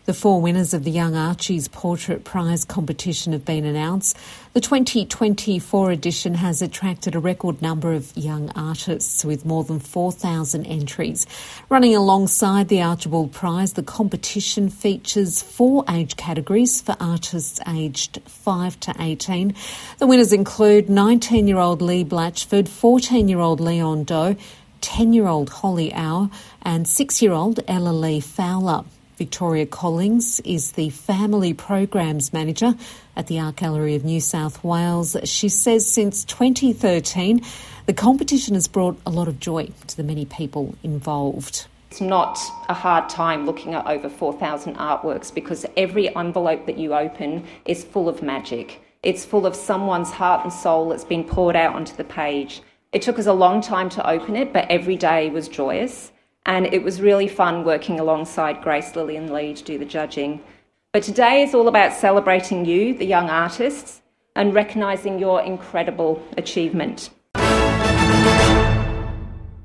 The 4 winners of the Young Archies Portrait Prize competition have been announced. The 2024 edition has attracted a record number of young artists with more than 4,000 entries. Running alongside the Archibald Prize, the competition features 4 age categories for artists aged 5 to 18. The winners include 19-year-old Lee Blatchford, 14-year-old Leon Doe, 10-year-old Holly Hour and 6-year-old Ella Lee Fowler. Victoria Collings is the Family Programs Manager at the Art Gallery of New South Wales. She says since 2013, the competition has brought a lot of joy to the many people involved. It's not a hard time looking at over 4,000 artworks because every envelope that you open is full of magic. It's full of someone's heart and soul that's been poured out onto the page. It took us a long time to open it, but every day was joyous. And it was really fun working alongside Grace, Lily and Lee to do the judging. But today is all about celebrating you, the young artists, and recognising your incredible achievement.